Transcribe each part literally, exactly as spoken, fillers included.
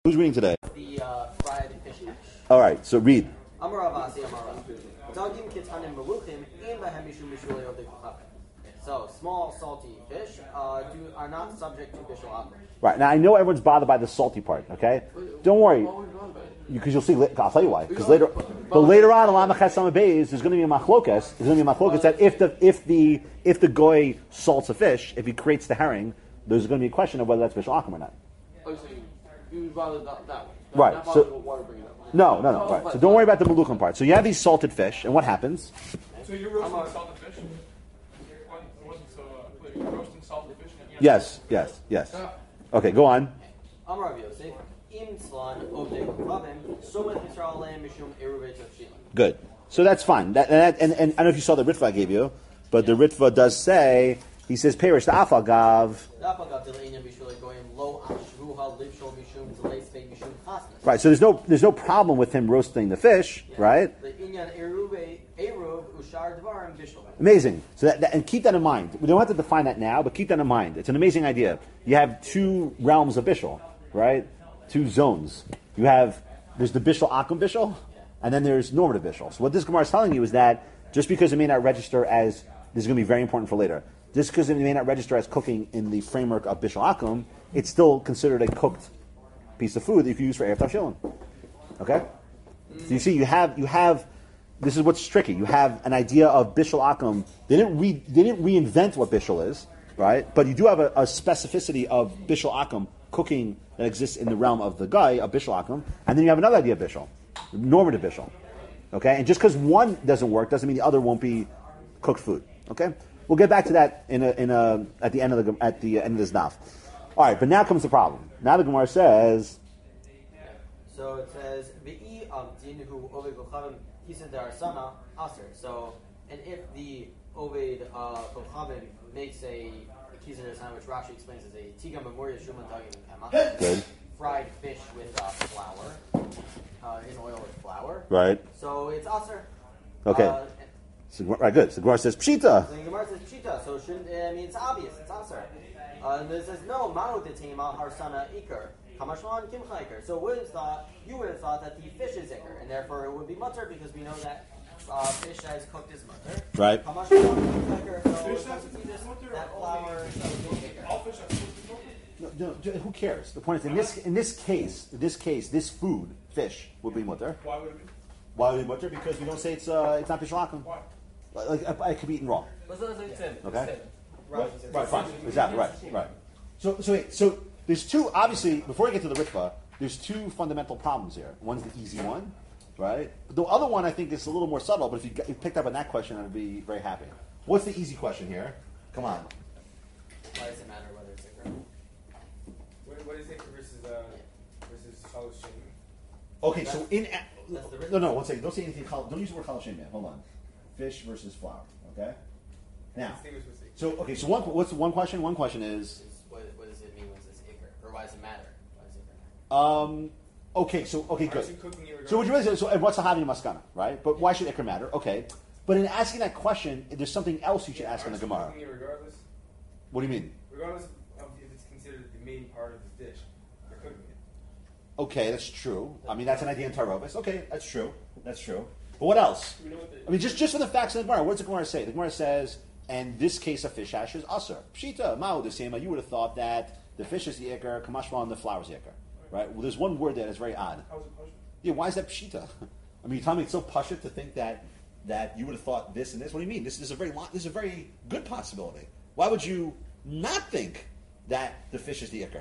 Who's reading today? The uh, fried fish hash. All right, so read. So, small, salty fish uh, do, are not subject to bishul akum. Right, now I know everyone's bothered by the salty part, okay? Don't worry, because you'll see, I'll tell you why. Because later, but later on, Alam Chesam Beis, there's going to be a machlokas. There's going to be a machlokas that if the if the if the goy salts a fish, if he creates the herring, there's going to be a question of whether that's bishul akum or not. Oh, so you, you bother that, that right. Not So water bringing up. no, no, no. Right. So don't worry about the meluchim part. So you have these salted fish, and what happens? So you're roasting salted fish? It wasn't so uh, clear. You're roasting salted fish? Yes, yes, yes. Okay, go on. Good. So that's fine. That, and, that, and, and I don't know if you saw the Ritva I gave you, but the Ritva does say, he says, Perish the Afagav. Right, so there's no there's no problem with him roasting the fish, right? Amazing. So that, that, and keep that in mind. We don't have to define that now, but keep that in mind. It's an amazing idea. You have two realms of bishul, right? Two zones. You have there's the bishul akum bishul, and then there's normative bishul. So what this Gemara is telling you is that just because it may not register as this is going to be very important for later. Just because it may not register as cooking in the framework of bishul akum, it's still considered a cooked piece of food that you can use for erev tavshilin. Okay, so you see, you have you have. This is what's tricky. You have an idea of bishul akum. They didn't re, they didn't reinvent what bishul is, right? But you do have a, a specificity of bishul akum cooking that exists in the realm of the guy of bishul akum, and then you have another idea of bishul, normative bishul. Okay, and just because one doesn't work doesn't mean the other won't be cooked food. Okay, we'll get back to that in a, in a at the end of the at the end of this daf. All right, but now comes the problem. Now the Gemara says. So it says V'i amtin hu oved kochavim kised darsana aser. So and if the oved kochavim makes a kised darsana, which Rashi explains as a tiga memoria shuman dagim Good. fried fish with uh, flour, uh, in oil with flour. Right. So it's aser. Okay. Uh, So, right, good. So the Gemara says pshita. So the Gemara says pshita. So shouldn't I mean it's obvious. It's aser. Uh, and it says no ma'u detema harsana ikar. Kamashman kimcha ikar. So would have thought you would have thought that the fish is ikar, and therefore it would be mutter because we know that uh, fish that is cooked is mutter. Right. Kamashman kimcha ikar. So it's supposed to be this, that flour is ikar. All fish are supposed to be No, no, who cares? The point is, in this in this case, in this case, this food, fish, would be mutter. Why would it be? Why would it be mutter? Because we don't say it's uh, it's not bishul akum. Why? Like it, it could be eaten raw. Okay. Right. Right. Fine. Exactly. Right. Right. So so wait. So there's two. Obviously, before we get to the Ritva, there's two fundamental problems here. One's the easy one, right? The other one I think is a little more subtle. But if you, got, you picked up on that question, I'd be very happy. What's the easy question here? Come on. Why does it matter whether it's ikar? What, what is it versus uh, versus chalash shem? Okay, so in That's the no no one second. Don't say anything. Don't use the word chalash man. Hold on. Fish versus flour. Okay. Now. Distinguish what's it. So okay. So one. What's one question? One question is. Is what, what does it mean when it's ikar? Or why does it matter? Why does it matter? Um. Okay. So okay. Aren't you Good. cooking it So what regardless? you really say? So and what's a havi maskana, right? But why should ikar matter? Okay. But in asking that question, there's something else you should ask in the Aren't you Gemara. cooking it regardless? What do you mean? Regardless of if it's considered the main part of the dish, you're cooking it. Okay, that's true. I mean, that's an idea in Tarovis. Okay, that's true. That's true. But what else? I mean, just, just for the facts of the Gemara, what does the Gemara say? The Gemara says, and this case of fish hash is asur. Pshita, ma'u the same. You would have thought that the fish is the ikar, kamashma, and the flour is the ikar. Right? Well, there's one word there that's very odd. How is it pushing? Yeah, why is that pshita? I mean, you tell me it's so pashut to think that that you would have thought this and this. What do you mean? This, this is a very lo- this is a very good possibility. Why would you not think that the fish is the ikar?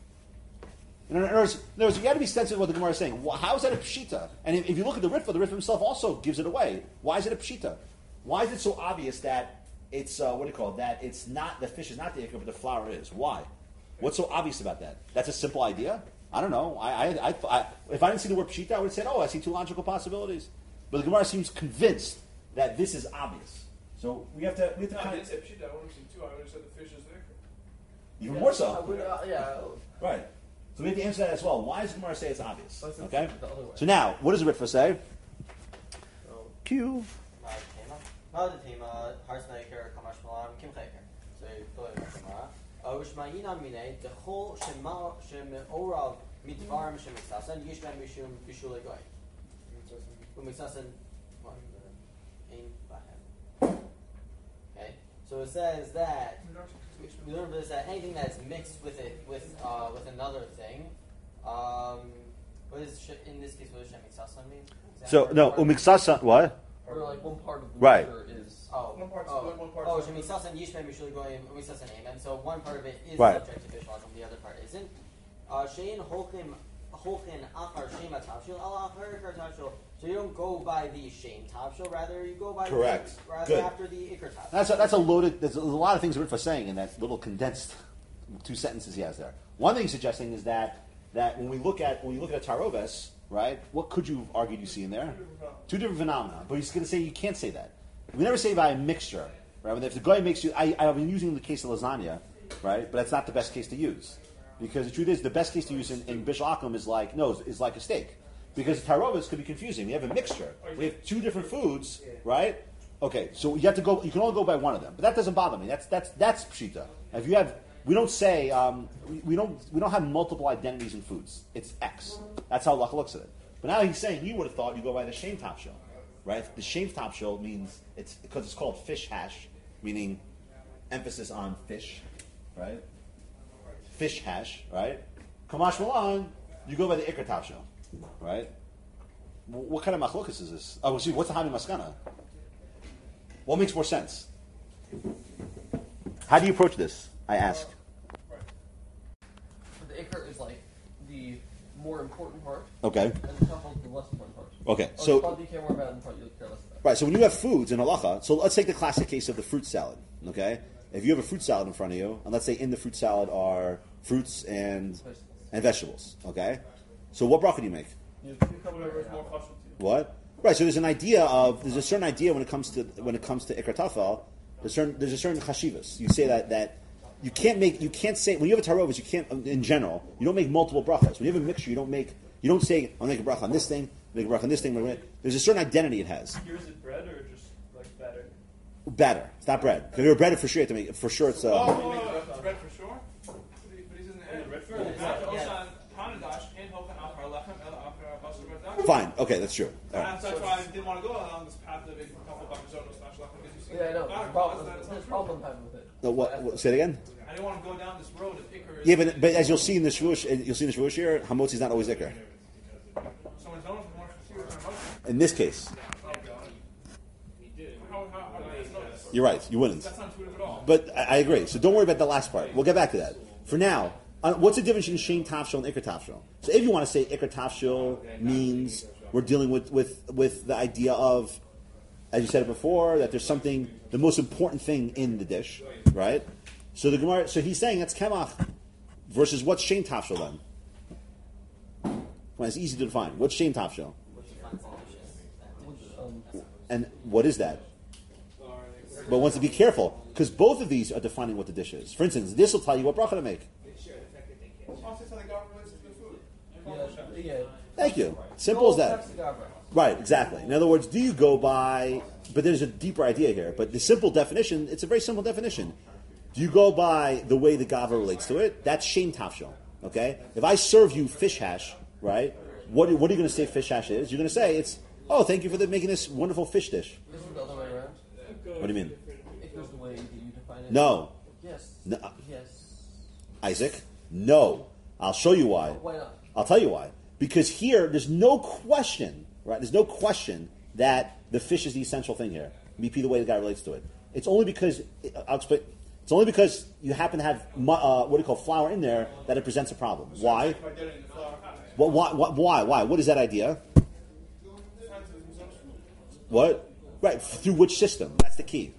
In other words, in other words, you got to be sensitive to what the Gemara is saying. Well, how is that a pshita? And if, if you look at the Ritva, the Ritva himself also gives it away. Why is it a pshita? Why is it so obvious that it's uh, what do you call it? That it's not the fish is not the ikar, but the flour is. Why? What's so obvious about that? That's a simple idea. I don't know. I, I, I, I if I didn't see the word pshita, I would have said, oh, I see two logical possibilities. But the Gemara seems convinced that this is obvious. So we have to we have to No, I kind didn't of say pshita. I would have said two. I would have said the fish is the ikar. even more I so. would, uh, yeah. Right. So we have to answer that as well. Why does the Gemara say it's obvious? Let's Okay. the other way. So now, what does the Ritva say? So, Q. Ma'adetema, harsana ikar, kamash malam, kimcha ikar. So you put it in the Gemara. Ushma'ina mine, dechol shema- sheme'orav midvarim shemiksasan yishman mishum bishulei goy. Umiksasan what? Ain bahem. Okay, so it says that we learned this that anything that's mixed with it with uh, with another thing. Um, what is sh- in this case? What does shemiksasan mean? Is that So part- no, part- umiksasan what? Or like one part of the Right. mixture is. Oh, One part's oh, good, one part's oh, not. shemiksasan yishman bishulei goy. Umiksasan amen. So one part of it is Right. subject to bishul, the other part isn't. Uh, shein holchem holchen achar shema tavshil al achar ikar tavshil. So you don't go by the shame tavshil, rather you go by Correct. the, rather Good. after the ikar tavshil. That's a, that's a loaded. There's a lot of things Ritva saying in that little condensed two sentences he has there. One thing he's suggesting is that that when we look at when we look at Taroves, right? What could you have argued you see in there? Two different phenomena. But he's going to say you can't say that. We never say by a mixture, right? When if the guy makes you, I, I've been using the case of lasagna, right? But that's not the best case to use because the truth is the best case to use in, in Bishul Akum is like no is like a steak because Taroves could be confusing. We have a mixture. We have two different foods, right? Okay, so you have to go. You can only go by one of them, but that doesn't bother me. That's that's that's pshita. If you have, we don't say um, we, we don't we don't have multiple identities in foods. It's X. That's how Allah looks at it. But now he's saying you would have thought you go by the shame top shell, right? The shame top shell means it's because it's called fish hash, meaning emphasis on fish, right? Fish hash, right? Kamash Malan, you go by the ikar top shell, right? W- What kind of machlokas is this? Oh, see, what's the Hami Maskana? What makes more sense? How do you approach this? I ask. The ikar is like the more important part, Okay. and the tafel is the less important part. Okay. Oh, So the part you care more about, and the part you care less about. right. So when you have foods in halacha, so let's take the classic case of the fruit salad. Okay. If you have a fruit salad in front of you, and let's say in the fruit salad are fruits and Vegetables. and vegetables. Okay. So what bracha do you make? You have cucumber Whatever is and more apple. custom to you. What? Right. So there's an idea of there's a certain idea when it comes to when it comes to ikar tafel. There's certain there's a certain chashivas. You say that that you can't make you can't say when you have a tarovas you can't in general you don't make multiple brachas. When you have a mixture you don't make you don't say I'll make a bracha on this thing, make a bracha on this thing. There's a certain identity it has. Here is it bread or just like batter? Batter. It's not bread. If you're bread, for sure you have to make it. For sure it's. Uh, Oh, oh, it's bread for sure. But he- but he's in the end. Red for Yeah. Fine. Okay, that's true. All right. That's why I didn't want to go along this path of making a couple of Bakazonos slash Lachem because you see. Yeah, I know. Ah, There's a problem, that's- that's there's not a problem I'm having with it. No, what, what, say it again. I didn't want to go down this road of Icar. Yeah, but, but as you'll see in the shvush, you'll see in the shvush here, hamotzi is not always ikar. Someone's known for more for In this case, How, how, how do I know this? you're right. You wouldn't. That's not intuitive at all. But I, I agree. So don't worry about the last part. We'll get back to that. For now, uh, what's the difference between Shein Tafshil and Ikar Tafshil? So if you want to say Ikar Tafshil means we're dealing with, with, with the idea of, as you said it before, that there's something, the most important thing in the dish, right? So the Gemara, so he's saying that's Kemach versus what's Shein Tafshil then? Well, it's easy to define. What's Shein Tafshil? Um, And what is that? But once to be careful, because both of these are defining what the dish is. For instance, this will tell you what bracha to make. Also, something God relates to the food. yeah, yeah. Thank you. Simple as that. That's the Gabra. Right, exactly. In other words, do you go by, but there's a deeper idea here, but the simple definition, it's a very simple definition. Do you go by the way the Gava relates to it? That's Shein Tafshil, okay? If I serve you fish hash, right, what, what are you going to say fish hash is? You're going to say it's, oh, thank you for the, making this wonderful fish dish. This is the other way around. What do you mean? If there's the way that you define it. No. Yes. No. Yes. Isaac, no. I'll show you why. Why not? I'll tell you why. Because here, there's no question, right? There's no question that the fish is the essential thing here. B P, the way the guy relates to it. It's only because, I'll explain, it's only because you happen to have, mu- uh, what do you call, flour in there that it presents a problem. Why? If I get it in the flour, Well, why, why? Why? Why? What is that idea? What? Right, through which system? That's the key.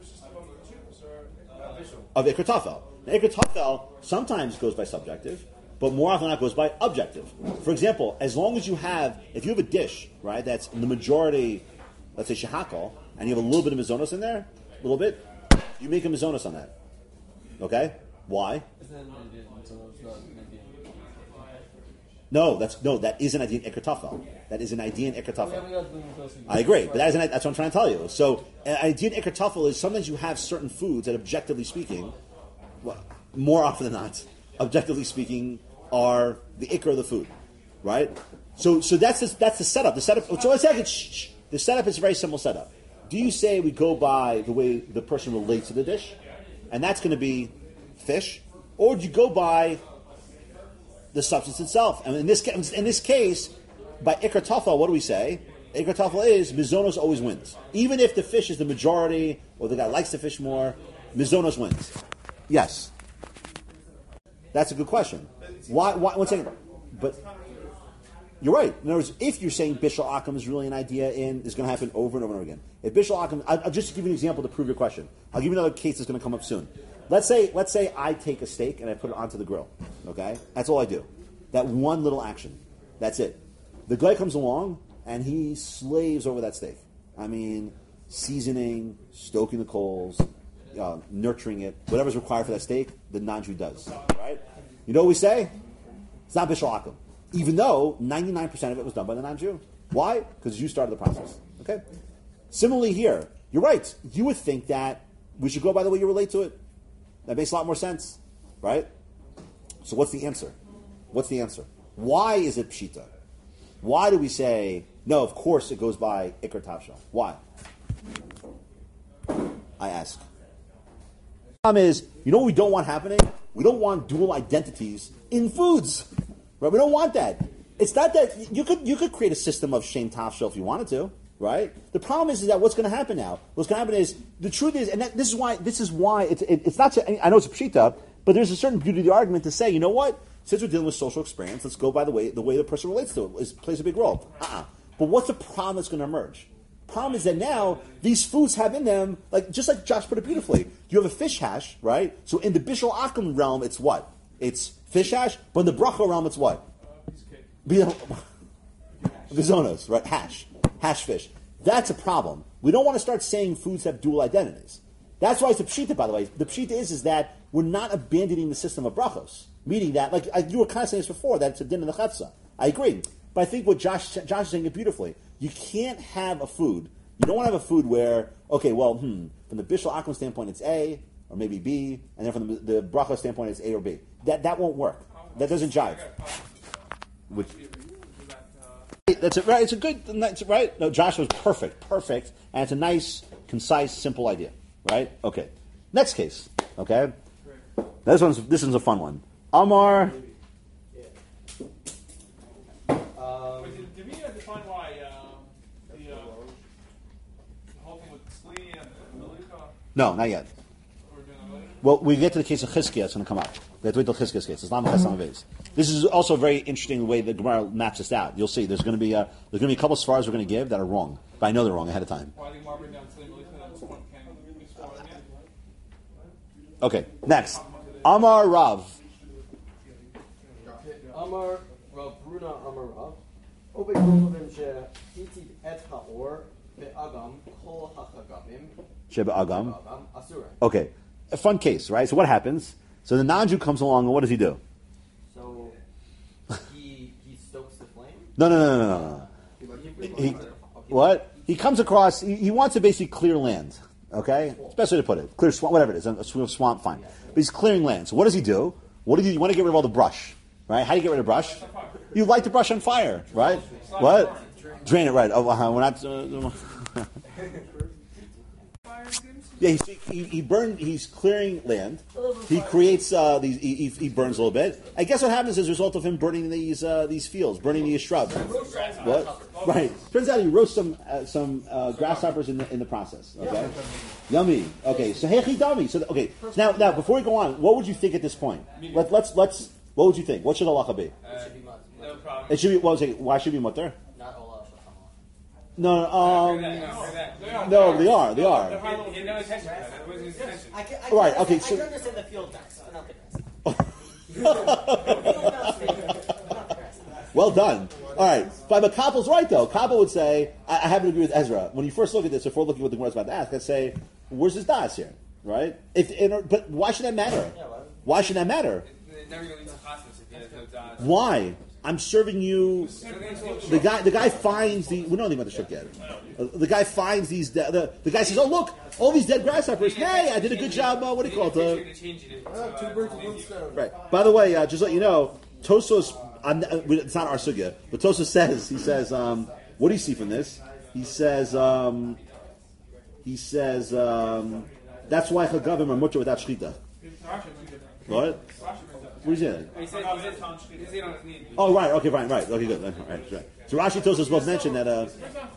Of Ikar Tafel. Now, Ikar Tafel sometimes goes by subjective, but more often than not goes by objective. For example, as long as you have, if you have a dish, right, that's in the majority, let's say shahakal, and you have a little bit of mizonos in there, a little bit, you make a mizonos on that. Okay? Why? Isn't it an idea? So it's not an idea. No, that's no, that is an idea in Ikar Tafel. That is an idea in Ikar We Tafel. have- we have to do those things. I agree, but that is an, that's what I'm trying to tell you. So, an idea in Ikar Tafel is sometimes you have certain foods that, objectively speaking, well, more often than not, objectively speaking, are the Ikar of the food. right? So, so that's the, that's the setup. The setup. So let's say shh, shh. The setup is a very simple setup. Do you say we go by the way the person relates to the dish, and that's going to be fish, or do you go by the substance itself? And in this case, in this case, by ikar tafel, what do we say? Ikar tafel is mizonos always wins, even if the fish is the majority or the guy likes the fish more. Mizonos wins. Yes, that's a good question. Why? Why one second, but. You're right. In other words, if you're saying Bishul Akum is really an idea in, is going to happen over and over and over again. If Bishul Akum, I'll, I'll just give you an example to prove your question. I'll give you another case that's going to come up soon. Let's say, let's say I take a steak and I put it onto the grill. Okay, that's all I do. That one little action. That's it. The guy comes along and he slaves over that steak. I mean, seasoning, stoking the coals, uh, nurturing it, whatever's required for that steak, the non-Jew does. Right? You know what we say? It's not Bishul Akum. Even though ninety-nine percent of it was done by the non-Jew. Why? Because you started the process. Okay? Similarly here, you're right. You would think that we should go by the way you relate to it. That makes a lot more sense. Right? So what's the answer? What's the answer? Why is it pshita? Why do we say, no, of course it goes by ikar tavshel? Why? I ask. The problem is, you know what we don't want happening? We don't want dual identities in foods. Right? We don't want that. It's not that you could you could create a system of shame tafshel if you wanted to, right? The problem is, is that what's going to happen now? What's going to happen is the truth is, and that, this is why this is why it's it, it's not. To, I know it's a pshita, but there's a certain beauty of the argument to say, you know what? Since we're dealing with social experience, let's go by the way the way the person relates to it is, plays a big role. Uh-uh. But what's the problem that's going to emerge? Problem is that now these foods have in them, like just like Josh put it beautifully. You have a fish hash, right? So in the Bishul Akum realm, it's what? It's fish hash, but in the bracha realm, it's what? Bizonos, right? Hash. Hash fish. That's a problem. We don't want to start saying foods have dual identities. That's why it's a pshita, by the way. The pshita is, is that we're not abandoning the system of brachos. Meaning that, like I, you were kind of saying this before, that it's a din in the chetza. I agree. But I think what Josh, Josh is saying it beautifully. You can't have a food, you don't want to have a food where, okay, well, hmm, from the Bishul Akum standpoint, it's A, or maybe B, and then from the, the bracha standpoint, it's A or B. That that won't work. That doesn't jive. Which, that's it, right. It's a good, that's right. No, Josh was perfect, perfect, and it's a nice, concise, simple idea, right? Okay. Next case. Okay. This one's this one's a fun one. Amar. Um, Wait, did, did we uh, define why uh, the, uh, the whole thing with Tzli and Malika? No, not yet. We're doing that later? Well, we get to the case of Chizkiah, it's going to come up. We have to wait till Chizkiah's case. It's not Chesam Vez. This is also a very interesting way the Gemara maps this out. You'll see. There's going to be a, there's going to be a couple of svaras we're going to give that are wrong, but I know they're wrong ahead of time. Why did Marbury down Tzli and Malika at this point can be swallowed again? Okay, next. Amar Rav. Amar Rav Bruna Amar Rav. Obed Kolovim she'itit et ha'or be'agam kol ha'chagavim Sheba Agam. be'agam asura. Okay, a fun case, right? So what happens? So the non-Jew comes along, and what does he do? So he he stokes the flame. No, no, no, no, no, no. He, what? He comes across, he, he wants to basically clear land, okay? It's the best way to put it. Clear swamp, whatever it is, a swamp, swamp, fine. But he's clearing land. So what does he do? What do you, you want to get rid of all the brush, right? How do you get rid of brush? You light the brush on fire, right? What? Drain it, right. Oh, uh, we're not... Uh, yeah, he's, he, he burned, he's clearing land. He creates uh, these, he, he, he burns a little bit. I guess what happens as a result of him burning these uh, these fields, burning these shrubs. What? Right. Turns out he roasts some uh, some uh, grasshoppers in the in the process. Okay. Yummy. Okay. So hechi dami. So okay. So now now before we go on, what would you think at this point? Let, let's let's. What would you think? What should halacha be? It should be mut. No problem. It should be. Well, say, why should it be mutter? Not olah shulchan. No, um, No, no, they are. They are. He had no intention to that. That wasn't his intention. I can, I can Right, okay, understand- so- I can understand the field guys, but not the grass. Well done. All right. But, but Koppel's right, though. Koppel would say, I, I happen to agree with Ezra. When you first look at this, before looking at what the Gemara's about to ask, I'd say, where's his das here? Right? If, in, but why should that matter? Why should that matter? It never really leads to hospice if he has no dodge. Why? I'm serving you. The guy, the guy finds the. We don't even have the ship yet. Uh, the guy finds these. De- the, the guy says, "Oh look, all these dead grasshoppers. Hey, I did a good job. Uh, what do you call it? Uh, Two birds with one stone. Right. By the way, uh, just to let you know, Tosos I'm, it's not our sugya, but Tosfos says, he says, um, what do you see from this? He says, um, he says, um, that's why chagavim are mutter without shchita. What? What is it? He said, he said, he said on his knee. Oh, right. Okay, fine. Right. Okay, good. Right, right. So Rashi Tosfos both mentioned that. Uh,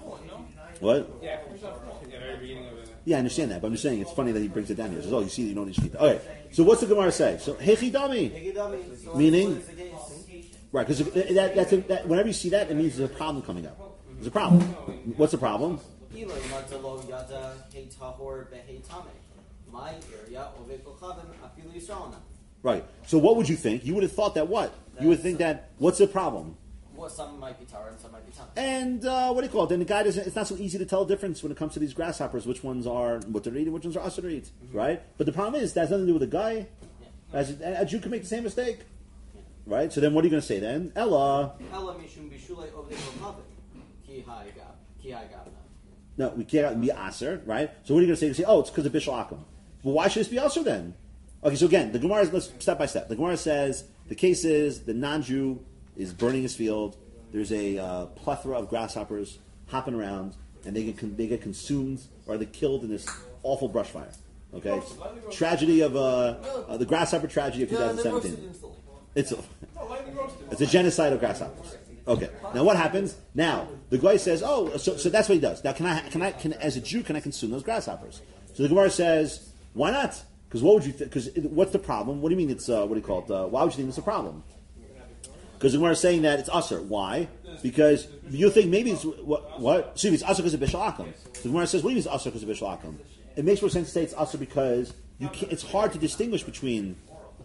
what? Yeah, yeah, very beginning of it. Yeah, I understand that, but I'm just saying it's funny that he brings it down here. He says, "Oh, you see, you don't need shchita." Okay. So what's the Gemara say? So hechidami, So meaning, what is the case? right? Because that, that's a, that, whenever you see that, it means there's a problem coming up. There's a problem. What's the problem? Eloi matalo yada hey tahor behe tame. My area ove kochavim afilu yisraelna. Right. So what would you think? You would have thought that what? You would think that what's the problem? Well, some might be tar and some might be tame. And uh, what do you call it? Then the guy doesn't. It's not so easy to tell the difference when it comes to these grasshoppers. Which ones are what to eat and which ones are us to eat, Mm-hmm. right? But the problem is that has nothing to do with the guy. Yeah. As a, a Jew can make the same mistake, right? So then what are you going to say then? Ella. Ella mishum bishulei ove kochavim ki hai gab ki hai gabna. No, we can't be aser, right? So what are you going to say? You say, oh, it's because of Bishul Akum. Well, why should this be aser then? Okay, so again, the Gemara is, let's step by step. The Gemara says the case is the non-Jew is burning his field. There's a uh, plethora of grasshoppers hopping around, and they get they get consumed or they're killed in this awful brush fire. Okay, tragedy of uh, uh, the grasshopper tragedy of twenty seventeen. It's a, it's a genocide of grasshoppers. Okay. Now what happens? Now the guy says, "Oh, so, so that's what he does." Now, can I, can I, can as a Jew, can I consume those grasshoppers? So the Gemara says, "Why not?" Because what would you? Because th- what's the problem? What do you mean it's uh, what do you call it? Uh, why would you think it's a problem? Because the Gemara is saying that it's usher. Why? Because you think maybe it's what? What? Excuse me, it's usher because of Bishul Akum. So the Gemara says, "What do you mean it's usher because of Bishul Akum?" It makes more sense to say it's usher because you can't, it's hard to distinguish between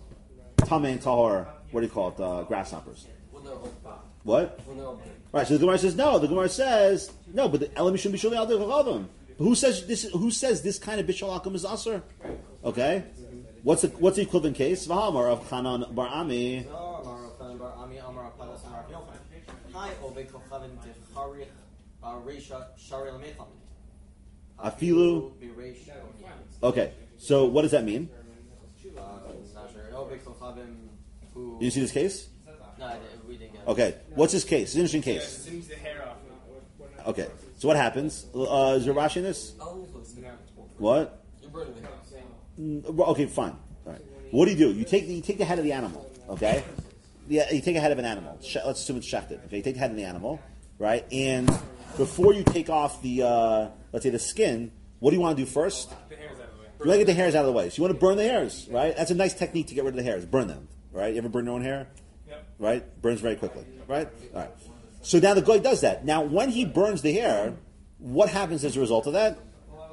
tameh and tahor. What do you call it? Uh, grasshoppers. What? Right, so the Gemara says no. The Gemara says no, but the elam shouldn't be shuli al derech. Who says this? Who says this kind of bishul akum is aser? Okay, what's the what's the equivalent case? V'hamar of Chanan bar Ami. Afilu. Okay, so what does that mean? You see this case? No, I didn't- we didn't get it. Okay, what's his case? It's an interesting As case. soon as the hair off. Okay, so what happens? Uh, is there Rashi in this? What? You're burning the house. Mm, well, okay, fine. All right. What do you do? You take the, you take the head of the animal. Okay. Yeah, you take a head of an animal. Sh- let's assume it's shechted. Okay, you take the head of the animal, right? And before you take off the, uh, let's say the skin, what do you want to do first? The hair's out of the way. You want to get the hairs out of the way. So you want to burn the hairs, right? That's a nice technique to get rid of the hairs. Burn them, right? You ever burn your own hair? Yep. Right? Burns very quickly, right? All right. So now the guy does that. Now, when he burns the hair, what happens as a result of that?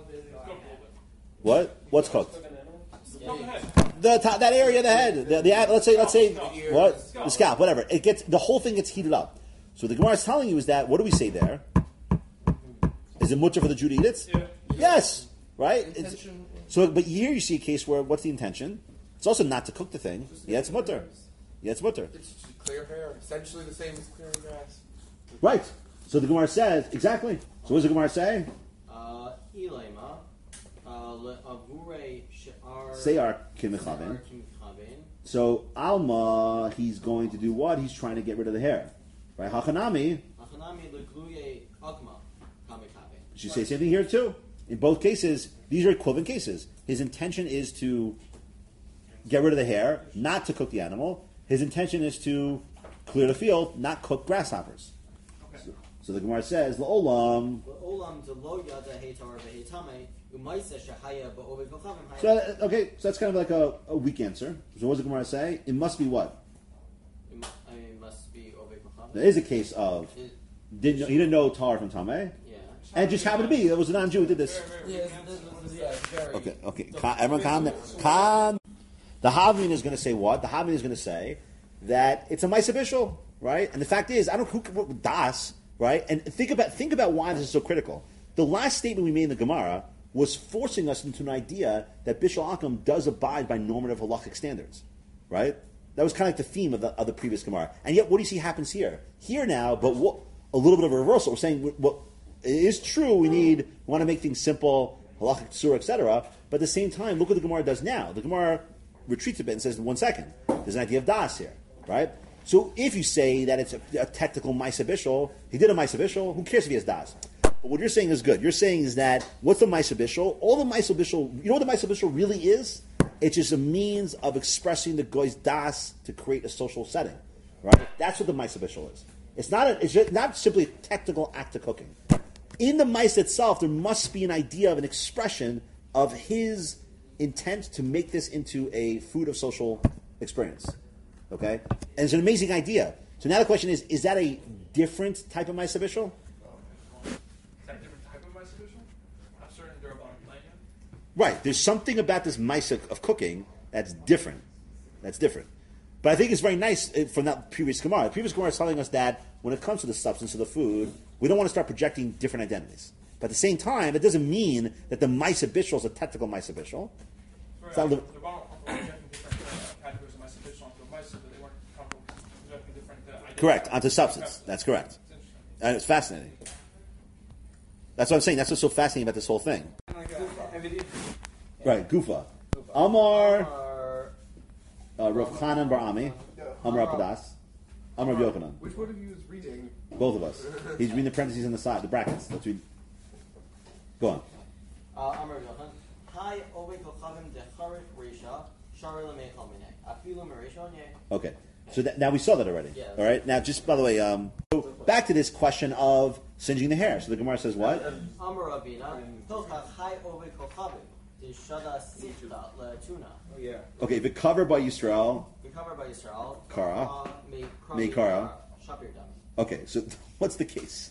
What? What's cooked? The top, that area of the head. The, the let's say let's say what the scalp, whatever. It gets the whole thing gets heated up. So what the Gemara is telling you is that what do we say there? Is it mutter for the Jew to eat it? Yeah. Yes, right. It's, Intention. so, but here you see a case where what's the intention? It's also not to cook the thing. Yeah, it's mutter. Yeah, it's mutter. It's just clear hair, essentially the same as clearing grass. Right. So the Gemara says exactly. So what does the Gemara say? Uh, Ilema, uh, le avure she'ar Seyar kimichavin. she'ar kimichavin. So Alma, he's going to do what? He's trying to get rid of the hair, right? Hachanami. Achanami legluye agma kamikabe. Should say the same thing here too. In both cases, these are equivalent cases. His intention is to get rid of the hair, not to cook the animal. His intention is to clear the field, not cook grasshoppers. So, so the Gemara says, "La'olam." Olam de lo yada heitar vehetame umaisa shahaya ba'ove kochavim haya. So uh, okay, so that's kind of like a, a weak answer. So what does the Gemara say? It must be what? It mu- I mean, it must be ove kochavim. There is a case of It- didn't know, he didn't know tar from Tameh, Yeah. and it just happened to be there was a non-Jew who did this. Yeah, this, this, this, yeah, very. Okay, okay. Ca- Everyone calm down. Calm. The Havmin is going to say what? The Havmin is going to say that it's a Maisa Bishul, right? And the fact is, I don't who who- Das, right? And think about think about why this is so critical. The last statement we made in the Gemara was forcing us into an idea that Bishul Akum does abide by normative halachic standards, right? That was kind of like the theme of the, of the previous Gemara. And yet, what do you see happens here? Here now, but what, a little bit of a reversal. We're saying what it is true. We need we want to make things simple, halachic tzur, et cetera. But at the same time, look what the Gemara does now. The Gemara retreats a bit and says, "One second, there's an idea of das here, right?" So if you say that it's a, a technical Maisa Bishul, he did a Maisa Bishul, who cares if he has Das? But what you're saying is good. You're saying is that, what's the Maisa Bishul? All the Maisa Bishul, you know what the Maisa Bishul really is? It's just a means of expressing the Goy's Das to create a social setting. Right? That's what the Maisa Bishul is. It's not a, it's just not simply a technical act of cooking. In the Maisa itself, there must be an idea of an expression of his intent to make this into a food of social experience. Okay? And it's an amazing idea. So now the question is, is that a different type of Maisa Bishul? Is that a different type of Maisa Bishul? I'm certain they're about playing it. Right. There's something about this Maisa of cooking that's different. That's different. But I think it's very nice from that previous Gemara. The previous Gemara is telling us that when it comes to the substance of the food, we don't want to start projecting different identities. But at the same time, it doesn't mean that the Maisa Bishul is a technical Maisa Bishul. Sorry, It's not uh, li- they're about projecting different uh, categories of Maisa Bishul onto Maisa, but they weren't comfortable projecting different uh, ideas. Correct, onto substance. That's correct. It's interesting. And it's fascinating. That's what I'm saying. That's what's so fascinating about this whole thing. Like a evidence. Right, Gufa. Amar, Or uh, Rav Chanan Bar Ami, Amar Apadas, Amar Rav Yochanan. Which one of you is reading? Both of us. He's reading the parentheses on the side, the brackets. Let's read. Go on. uh, Amar Yochanan, Hi Ovei Kochavim Decharif Risha Shari Lemechal Minei Afilu Merishon Ye. Okay. So that, now we saw that already. Yeah. All right. Now, just by the way, um, so back to this question of singeing the hair. So the Gemara says what? Amar Rabina Tocha Hi Ovei Kochavim Dishada Sifta Letuna. Oh yeah. Okay, if it covered by Yisrael. Be covered by Yisrael. Kara. uh, May May Kara. Shapir Dam. Okay, so what's the case?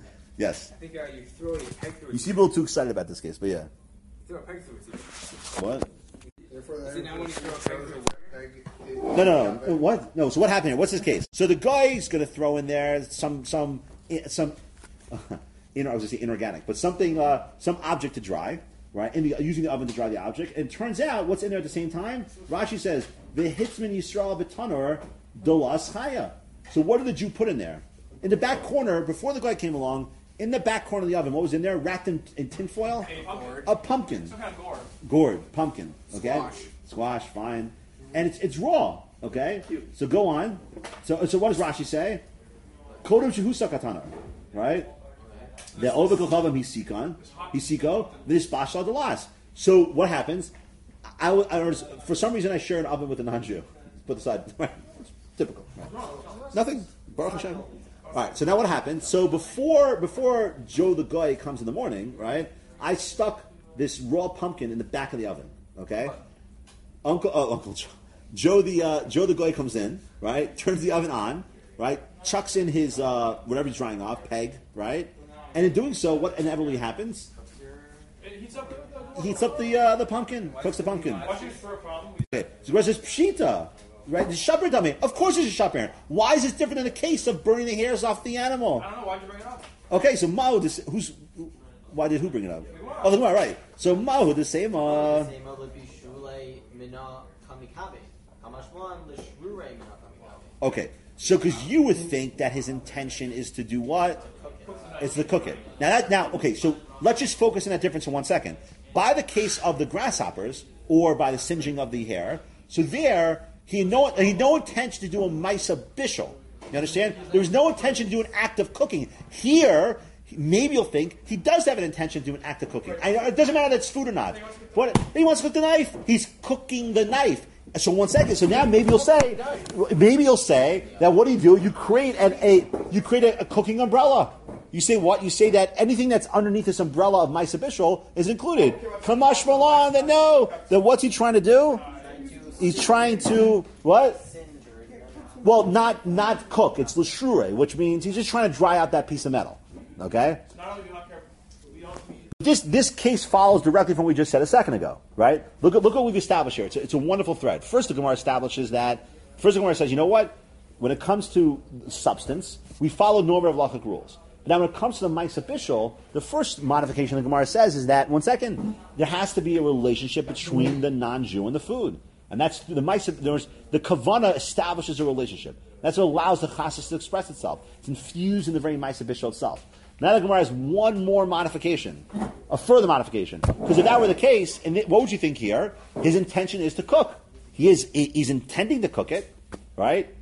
Yes. I think uh, you throw a peg through You it. seem a little too excited about this case, but yeah. Throw a peg through it. What? Therefore, Is it now when you throw a peg through it? No, no, no. What? No. So what happened here? What's his case? So the guy's going to throw in there some some some. You know, I was going to say inorganic, but something, uh, some object to dry, right? In the, using the oven to dry the object. And it turns out, what's in there at the same time? Rashi says, "V'hitzmin Yisrael b'tanor dolas chaya." So what did the Jew put in there? In the back corner, before the guy came along, in the back corner of the oven, what was in there? Wrapped in, in tinfoil? A pumpkin. A pumpkin. Some kind of gourd. Gourd, pumpkin. Okay? Squash. Squash, fine. And it's it's raw. Okay? So go on. So so what does Rashi say? Kodem shehusa katana. Right? The overkochavim hisikon. Hisiko. This bashal delas. So what happens? I, I, I was, for some reason I share an oven with a non-Jew. Put aside. Typical. Right. Nothing. Baruch Hashem. All right. So now what happened? So before before Joe the guy comes in the morning, right? I stuck this raw pumpkin in the back of the oven. Okay. Uncle, oh, Uncle Joe, Joe the uh, Joe the guy comes in, right? Turns the oven on, right? Chucks in his uh, whatever he's drying off, peg, right? And in doing so, what inevitably happens? It heats up the, the He heats up the uh, the pumpkin, cooks the pumpkin. Watching for a problem. Okay. So where's this pshita? Right? The shaper dummy. Of course, it's a shaper. Why is this different in the case of burning the hairs off the animal? I don't know. Why'd you bring it up? Okay, so Mao, this, who's? Why did who bring it up? Oh, the Gemara, right? So Mao, the same. Uh, Same other Bishule Mina Kamikabe. Kamashwan Lishrure Mina Kamikabe. okay, so because you would think that his intention is to do what? It's to cook it. Now that now okay, so let's just focus on that difference for one second. By the case of the grasshoppers, or by the singeing of the hair, so there he had no he had no intention to do a Maisa Bishul. You understand? There was no intention to do an act of cooking. Here, maybe you'll think he does have an intention to do an act of cooking. I, it doesn't matter if it's food or not. What he wants to cook the knife. He's cooking the knife. So one second. So now maybe you'll say, maybe you'll say that what do you do? You create an, a you create a, a cooking umbrella. You say what? You say that anything that's underneath this umbrella of Maisa Bishul is included. Kamash Malan, that no. Then what's he trying to do? He's trying to what? Well, not not cook. It's l'shure, which means he's just trying to dry out that piece of metal. Okay. Not only do we not care, we don't. We, This this case follows directly from what we just said a second ago, right? Look at look what we've established here. It's a, it's a wonderful thread. First, the Gemara establishes that. First, the Gemara says, you know what? When it comes to substance, we follow normative halachic rules. But now, when it comes to the Maisa Bishul, the first modification the Gemara says is that one second, there has to be a relationship between the non-Jew and the food, and that's the Maisa. There's the Kavana establishes a relationship. That's what allows the Chassis to express itself. It's infused in the very Maisa Bishul itself. Now the Gemara has one more modification, a further modification. Because if that were the case, and th- what would you think here? His intention is to cook. He is he- he's intending to cook it, right?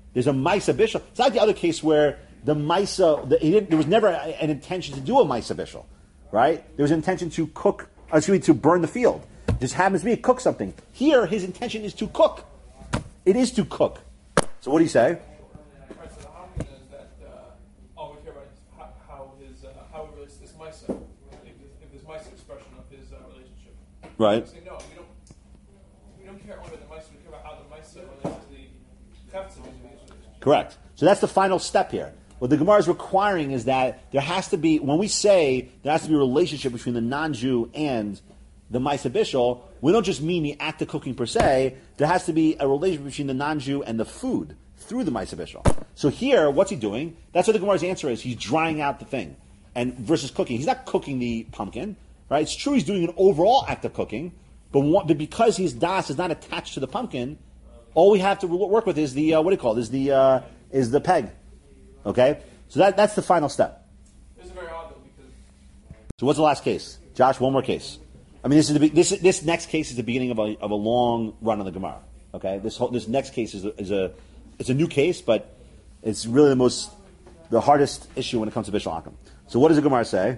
There's a Maisa Bishul. It's like the other case where the Maisa, the, he didn't, there was never a, an intention to do a Maisa Bishul, right? There was an intention to cook, uh, excuse me, to burn the field. It just happens to be cook something. Here, his intention is to cook. It is to cook. So what do you say? Right, so the Hamina is that uh, all we care about is how, how his uh, how he relates to this Maisa, if, if this Maisa expression of his uh, relationship. Right. Say, no, we don't. We don't care only about the Maisa. We care about how the Maisa relates to the Chafetz of his relationship. Correct. So that's the final step here. What the Gemara is requiring is that there has to be, when we say there has to be a relationship between the non-Jew and the Maisa Bishul, we don't just mean the act of cooking per se. There has to be a relationship between the non-Jew and the food through the Maisa Bishul. So here, what's he doing? That's what the Gemara's answer is. He's drying out the thing, and versus cooking. He's not cooking the pumpkin, right? It's true he's doing an overall act of cooking, but, one, but because his das is not attached to the pumpkin, all we have to work with is the uh, what do you call it? Is the uh, is the peg? Okay, so that that's the final step. This is very odd though because. So what's the last case, Josh? One more case. I mean, this is the, this this next case is the beginning of a of a long run on the Gemara. Okay, this whole this next case is a, is a it's a new case, but it's really the most the hardest issue when it comes to Bishul Akum. So what does the Gemara say?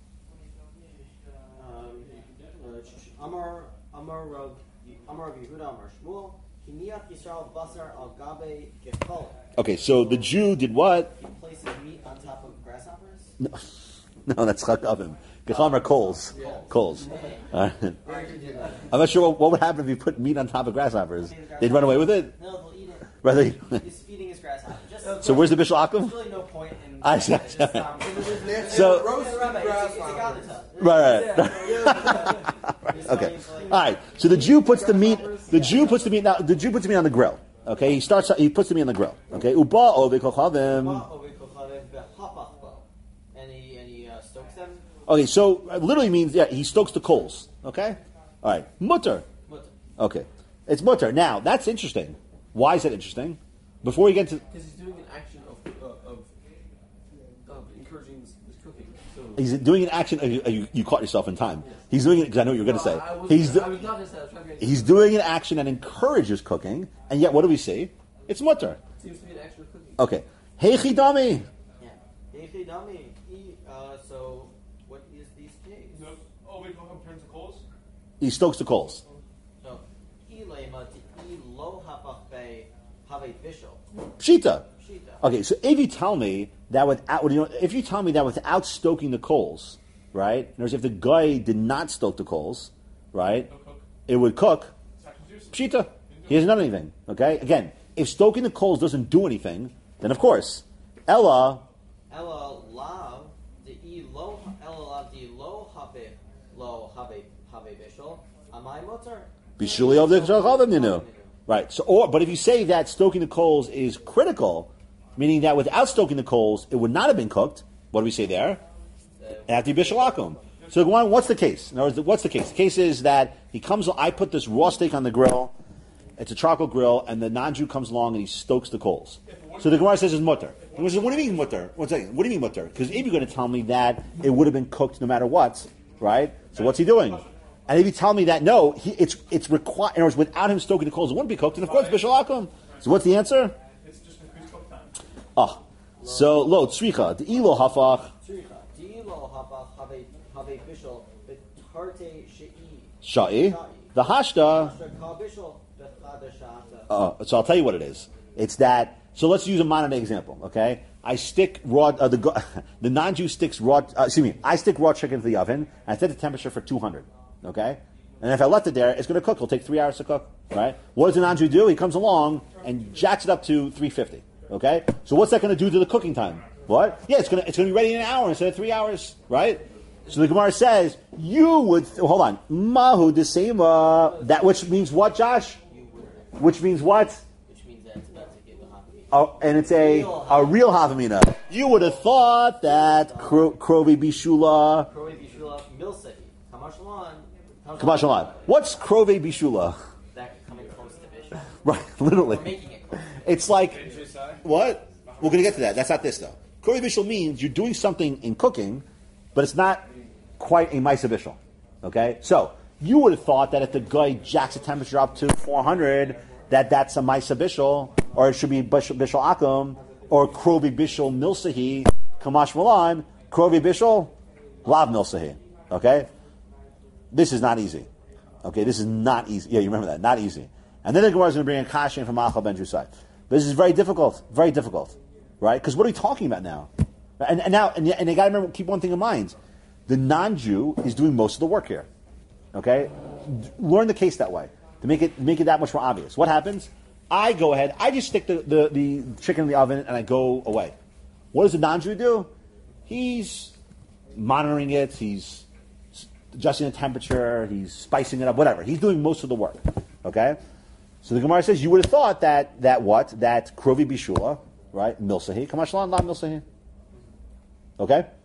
Um, uh, Amar Amar Rav Amar Rav Yehuda Amar Shmuel Kiniyat Yisrael Basar Al Gabe Gechol. Okay, so the Jew did what? He places meat on top of grasshoppers. No, no that's Chak Avim. Gecham are coals. Yeah. Coals. All right. Where did you do that? I'm not sure what, what would happen if you put meat on top of grasshoppers. They'd run away with it. No, they'll eat it. Rather, He's feeding his grasshopper. Just so where's the Bishul There's Akum? really no point in. I- just, um, So- roast the rabbi. It's, it's a gadita. Right, right. Okay. All right. So the Jew puts the meat. The Jew puts the meat. Now the Jew puts the meat on the grill. Okay. He starts. He puts the meat on the grill. Okay. Uba ovi kochavim. And he and he uh, stokes them. Okay. So it literally means yeah. He stokes the coals. Okay. All right. Mutter. Mutter. Okay. It's mutter. Now that's interesting. Why is that interesting? Before we get to, Because he's doing an action of uh, of, of encouraging this, this cooking. So he's doing an action. uh, You, you, you caught yourself in time. He's doing it because I know what you're going to say. No, I, I was, He's do- I was not just, I was trying to he's doing an action that encourages cooking, and yet what do we see? It's mutter. seems to be an action of cooking. Okay. Hey chidami. Yeah. Echidami. He, uh, so what is these pigs? The oh wait, come turns to coals. He stokes the coals. So ilema ti lo hapach be have a bishul. Pshita. Shita. Okay, so if you tell me that without, you know, if you tell me that without stoking the coals, right? In other words, if the guy did not stoke the coals, right, No cook. it would cook. Sacrifice. Pshita. He hasn't done anything. Okay. Again, if stoking the coals doesn't do anything, then of course, Ella. Ella lav the e lo ella lav the lo habe lo habe habe bishul. Amai mutter. Bishuli of the Chavim, you know. Right. So, or but if you say that stoking the coals is critical, meaning that without stoking the coals, it would not have been cooked. What do we say there? After bishalakum. So, one, what's the case? In other words, what's the case? The case is that he comes. I put this raw steak on the grill. It's a charcoal grill, and the non-Jew comes along and he stokes the coals. So the Gemara says it's mutter. The Gemara says, what do you mean mutter? One second. What do you mean mutter? Because if you're going to tell me that it would have been cooked no matter what, right? So what's he doing? And if you tell me that no, he, it's it's required. In other words, without him stoking the coals, it wouldn't be cooked. And of course, bishalakum. So what's the answer? It's just increased cook time. Ah, so lo tzricha the ilo hafach Tzricha. Di lo hapach have have bishul betarte shei. sha'i the hashta. Ashta ka bishul bechada shata. Uh, so I'll tell you what it is. It's that. So let's use a modern day example. Okay, I stick raw. Uh, the go- the non-Jew sticks raw. Uh, excuse me. I stick raw chicken into the oven. And I set the temperature for two hundred. Okay, and if I left it there, it's going to cook. It'll take three hours to cook. Right? What does the non-Jew do? He comes along and jacks it up to three fifty. Okay, so what's that going to do to the cooking time? What? Yeah, it's going to it's going to be ready in an hour instead of three hours. Right? So the Gemara says you would th- hold on. Mahu desema. That which means what, Josh? Which means what? Which means that it's about to give the happy. Oh, and it's a a real havamina. You would have thought that kro- krovi bishula. Kroi bishula milsahi. Kamashalan. Kamashalan. What's krove bishula? That coming close to bishul. Right, literally. Or making it close. It's like what? We're going to get to that. That's not this though. Krove bishul means you're doing something in cooking, but it's not quite a ma'aseh bishul. Okay, so you would have thought that if the guy jacks the temperature up to four hundred, that that's a ma'aseh bishul. or it should be bishul, bishul akum, or krovi bishul milsahi, kamash malan, krovi bishul lav milsahi. Okay, this is not easy. Okay, this is not easy. Yeah, you remember that, not easy. And then the Gemara is going to bring a kashin from Achal ben Drusai. This is very difficult, very difficult, right? Because what are we talking about now? And, and now, and, and you got to remember, keep one thing in mind: the non-Jew is doing most of the work here. Okay, learn the case that way to make it make it that much more obvious. What happens? I go ahead, I just stick the, the, the chicken in the oven and I go away. What does the non-Jew do? He's monitoring it. He's adjusting the temperature. He's spicing it up. Whatever. He's doing most of the work. Okay. So the Gemara says you would have thought that that what that krovi bishula, right? Milsahi, kamashlan la milsahi. Okay.